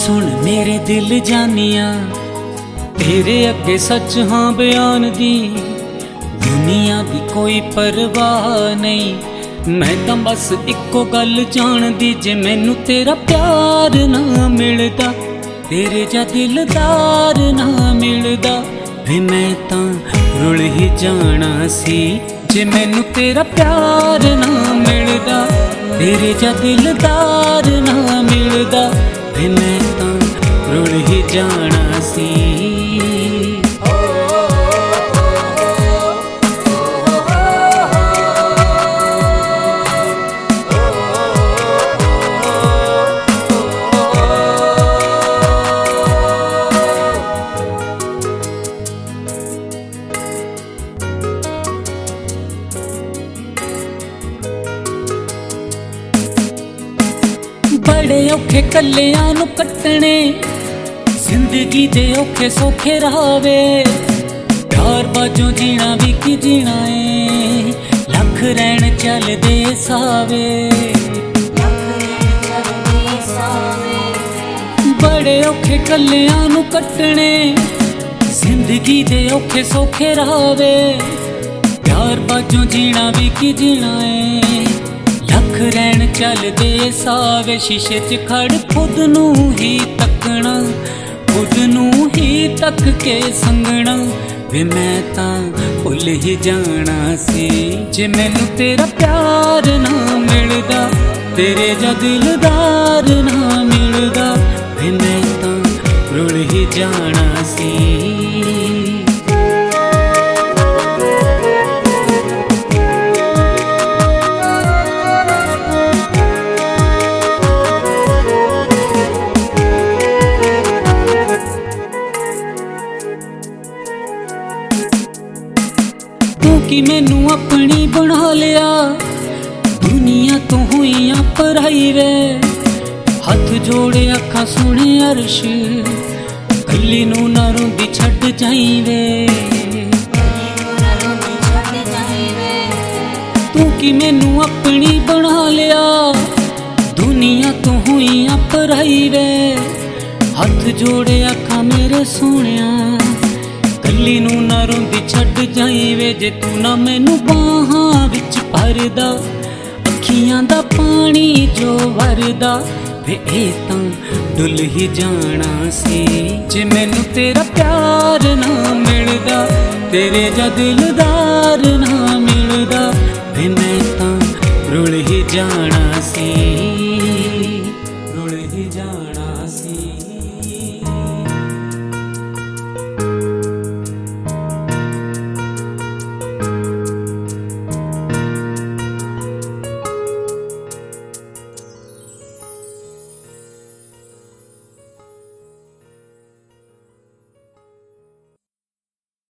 सुन मेरे दिल जानिया, तेरे अगे सच हाँ बयान दी। दुनिया दी कोई परवाह नहीं, मैं तो बस इको गल जान दी। जे मैनू तेरा प्यार ना मिलदा, तेरे जा दिलदार ना मिलदा, वे मैं तो रुल ही जाना सी। जे मैनू तेरा प्यार ना मिलदा, तेरे जा दिलदार ना मिलदा, वे मैं तो रुल ही जाना सी। बड़े औखे कलियां नू कट्टने, जिंदगी दे औखे सौखे रहावे। प्यार बाजों जीना भी की जीना है, लख रैन चलदे सावे। बड़े औखे कलियां नू कट्टने, जिंदगी दे औखे सौखे रहावे। प्यार बाजों जीना भी की जीना है, लख रैन चलदे सावे। शीशे च खड़ खुद नू ही तकना, खुद नू ही तक के संगना, वे मैं तां भुल ही जाना सी। जे मैनू तेरा प्यार ना मिलदा, तेरे जा दिलदार ना मिलदा, वे मैं तां रुल ही जाना सी। कि मैनू अपनी बना लिया, दुनिया तो हुई पराई वे। हथ जोड़े अखा सुने अर्श, कली नू ना रोंदी छड़ जाई वे। तू कि मैनू अपनी बना लिया, दुनिया तो हुई पराई वे। हथ जोड़े अखा मेरे सोनिया, कली नू ना रोंदी छड़ जाई वे। जे तू ना मैनू बाहां विच भरदा, अखियां दा पानी जो वरदा, वे ए तां डुल ही जाना सी। जे मैनू तेरा प्यार ना मिलदा, तेरे जा दिलदार ना मिलदा, वे मैं तां रुल ही जाना सी।